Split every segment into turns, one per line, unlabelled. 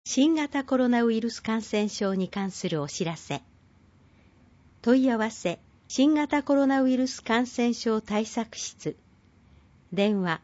新型コロナウイルス感染症に関するお知らせ。問い合わせ、新型コロナウイルス感染症対策室。電話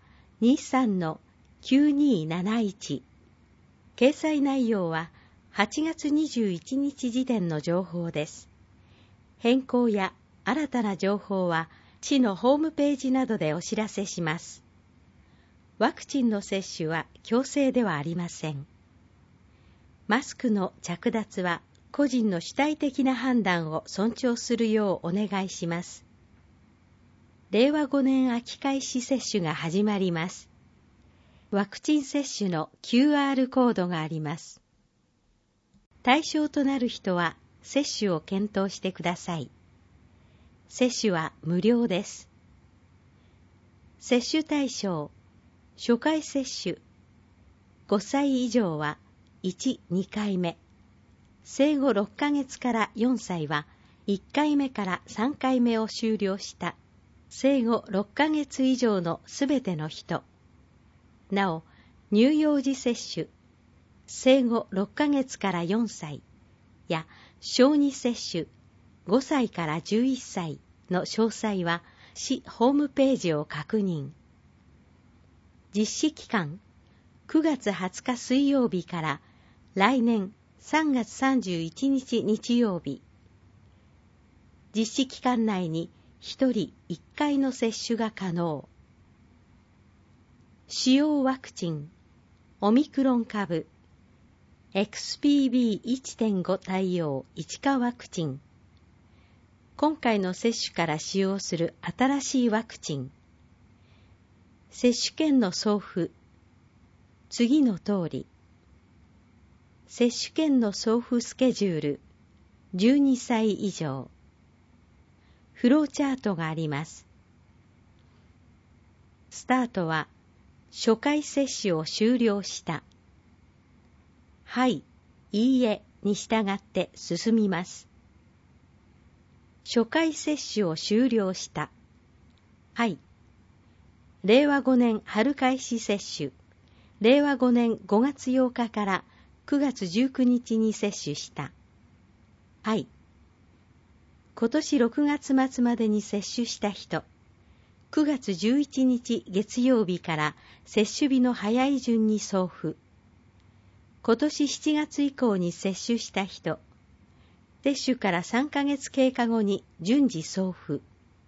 23-9271。掲載内容は8月21日時点の情報です。変更や新たな情報は市のホームページなどでお知らせします。ワクチンの接種は強制ではありません。マスクの着脱は個人の主体的な判断を尊重するようお願いします。令和5年秋開始接種が始まります。ワクチン接種の QR コードがあります。対象となる人は接種を検討してください。接種は無料です。接種対象、初回接種、5歳以上は1、2回目。生後6ヶ月から4歳は1回目から3回目を終了した生後6ヶ月以上のすべての人。なお、乳幼児接種、生後6ヶ月から4歳や小児接種、5歳から11歳の詳細は市ホームページを確認。実施期間、9月20日水曜日から来年3月31日日曜日。実施期間内に1人1回の接種が可能。使用ワクチン、オミクロン株、XBB.1.5 対応1価ワクチン。今回の接種から使用する新しいワクチン。接種券の送付。次の通り。接種券の送付スケジュール。12歳以上。フローチャートがあります。スタートは初回接種を終了した。はい、いいえに従って進みます。初回接種を終了した。はい。令和5年春開始接種。令和5年5月8日から9月19日に接種した。はい。今年6月末までに接種した人。9月11日月曜日から接種日の早い順に送付。今年7月以降に接種した人。接種から3ヶ月経過後に順次送付。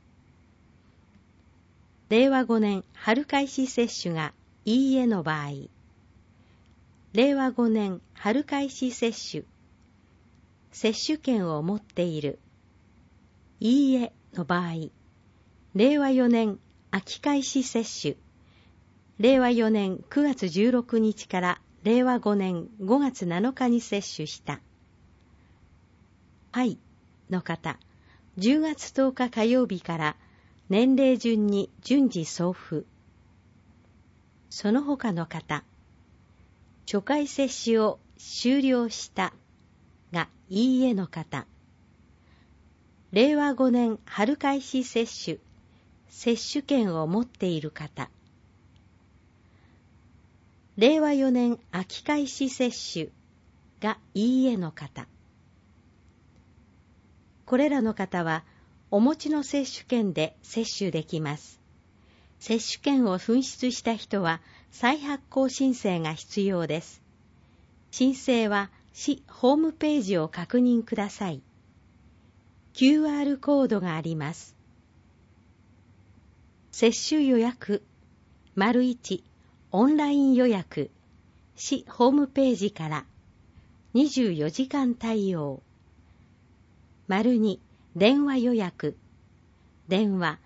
令和5年春開始接種がいいえの場合。令和5年春開始接種。接種券を持っている。いいえの場合。令和4年秋開始接種。令和4年9月16日から令和5年5月7日に接種した。はいの方。10月10日火曜日から年齢順に順次送付。その他の方。初回接種を終了したがいいえの方。令和5年春開始接種。接種券を持っている方。令和4年秋開始接種がいいえの方。これらの方はお持ちの接種券で接種できます。接種券を紛失した人は再発行申請が必要です。申請は市ホームページを確認ください。QR コードがあります。接種予約、1、オンライン予約、市ホームページから24時間対応。2、電話予約、電話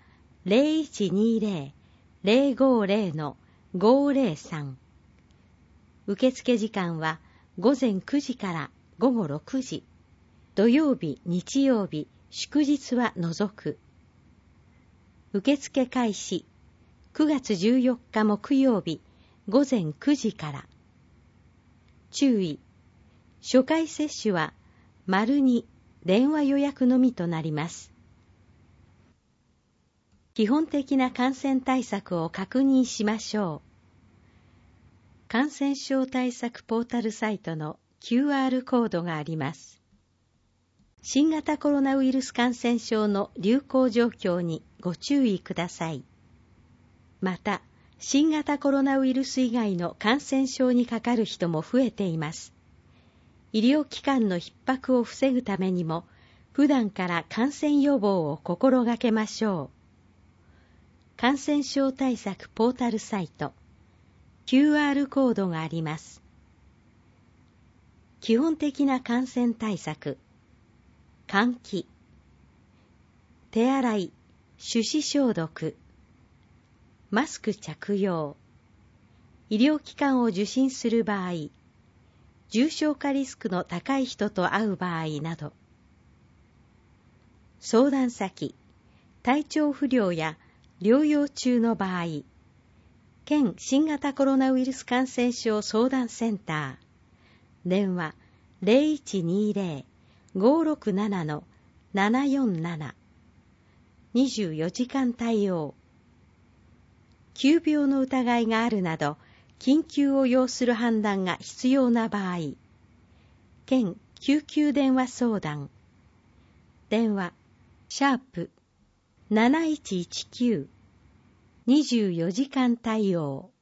0120-050-503。受付時間は午前9時から午後6時。土曜日、日曜日、祝日は除く。受付開始、9月14日木曜日、午前9時から。注意、初回接種は、2、電話予約のみとなります。基本的な感染対策を確認しましょう。 感染症対策ポータルサイトの QR コードがあります。新型コロナウイルス感染症の流行状況にご注意ください。また、新型コロナウイルス以外の感染症にかかる人も増えています。医療機関の逼迫を防ぐためにも、普段から感染予防を心がけましょう。感染症対策ポータルサイト、QR コードがあります。基本的な感染対策、換気、手洗い、手指消毒、マスク着用、医療機関を受診する場合、重症化リスクの高い人と会う場合など、相談先、体調不良や療養中の場合、県新型コロナウイルス感染症相談センター、電話 0120-567-747、24時間対応。急病の疑いがあるなど、緊急を要する判断が必要な場合、県救急電話相談、電話#7119、24時間対応。